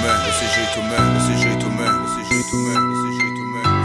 mesmo, desse jeito mesmo, desse jeito mesmo, desse jeito mesmo, desse jeito mesmo.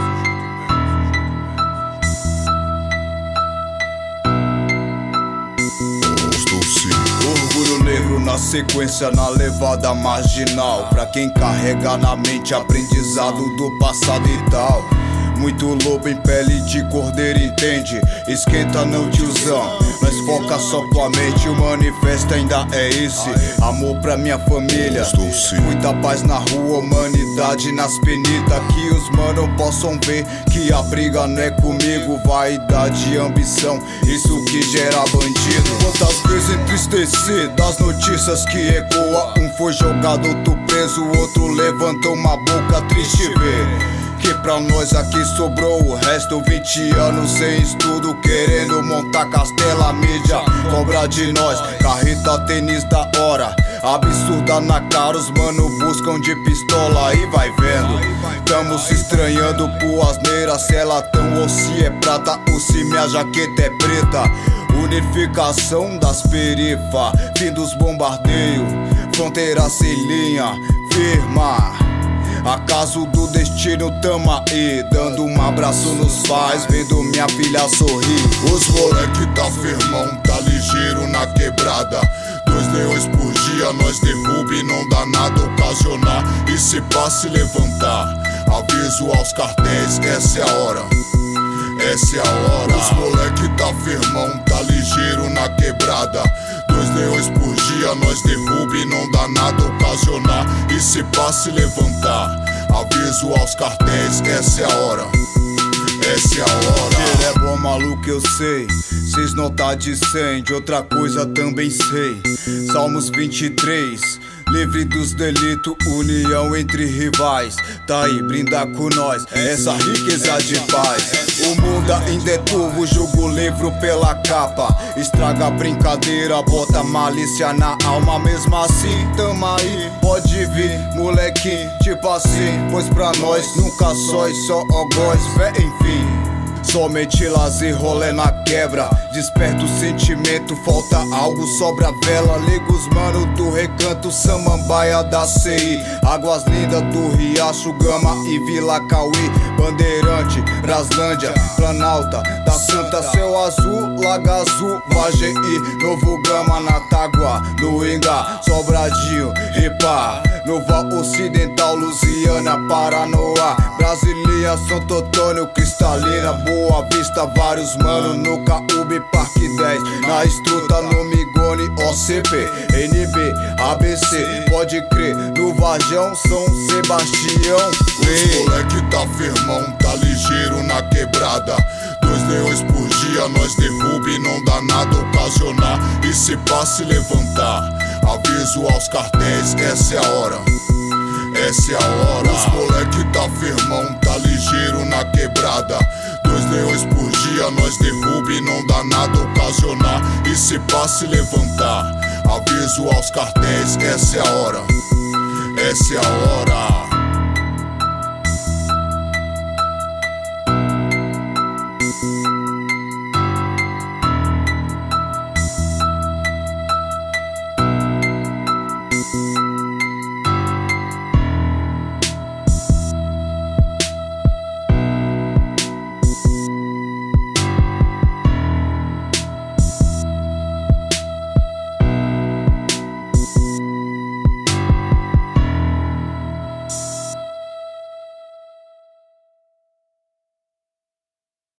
Orgulho negro na sequência, na levada marginal. Pra quem carrega na mente aprendizado do passado e tal. Muito lobo em pele de cordeiro, entende? Esquenta não, tiozão. Nós foca só com a mente, o manifesto ainda é esse. Amor pra minha família, muita paz na rua, humanidade nas penitas. Que os mano possam ver que a briga não é comigo. Vaidade e ambição, isso que gera bandido. Quantas vezes entristeci das notícias que ecoa. Um foi jogado, outro preso, o outro levantou uma boca triste ver. Que pra nós aqui sobrou o resto, 20 anos sem estudo, querendo montar castelo, a mídia cobra de nós, carreta, tênis da hora, absurda na cara, os mano buscam de pistola e vai vendo. Tamo se estranhando por asneira, se é latão ou se é prata, ou se minha jaqueta é preta. Unificação das perifa, fim dos bombardeios, fronteira sem linha, firma. Acaso do destino tamo aí, dando um abraço nos pais, vendo minha filha sorrir. Os moleque tá firmão, tá ligeiro na quebrada. 2 leões por dia, nós derruba e não dá nada ocasionar. E se pá se levantar, aviso aos cartéis, essa é a hora. Essa é a hora. Os moleque tá firmão, tá ligeiro na quebrada. 2 leões por dia, nós derruba e não dá nada ocasionar. E se pá se levantar, aviso aos cartéis, essa é a hora. Essa é a hora. Ele é bom maluco, eu sei. Cês não tá de 100, de outra coisa também sei. Salmos 23, livre dos delitos, união entre rivais. Tá aí, brinda com nós, essa riqueza de paz. O mundo ainda é turvo, julga o livro pela capa. Estraga a brincadeira, bota malícia na alma. Mesmo assim, tamo aí, pode vir, molequinho, tipo assim. Pois pra nós nunca sóis, só ogóis, fé, enfim. Somente lazer, rolê na quebra. Desperta o sentimento, falta algo, sobra a vela. Liga os mano do recanto, samambaia da CI. Águas lindas do Riacho, Gama e Vila Cauí. Bandeirante, Braslândia, Planalta da Santa, Céu Azul, Laga Azul, Vagei, Novo Gama, Natagua, no Ingá, Sobradinho, Ripá, Nova Ocidental, Lusiana, Paranoá, Brasília, Santo Antônio, Cristalina, Boa Vista, vários mano no Caúbe, Parque 10, na Estruta, no Migone, OCP, NB, ABC, pode crer, no Varjão, São Sebastião. Os moleque tá firmão, tá ligeiro na quebrada. 2 leões por dia, nós derruba e não dá nada ocasionar. E se pá se levantar, aviso aos cartéis, essa é a hora. Essa é a hora. Os moleque tá firmão, tá ligeiro na quebrada. 2 leões por dia, nós derruba e não dá nada ocasionar. E se pá se levantar, aviso aos cartéis, essa é a hora. Essa é a hora.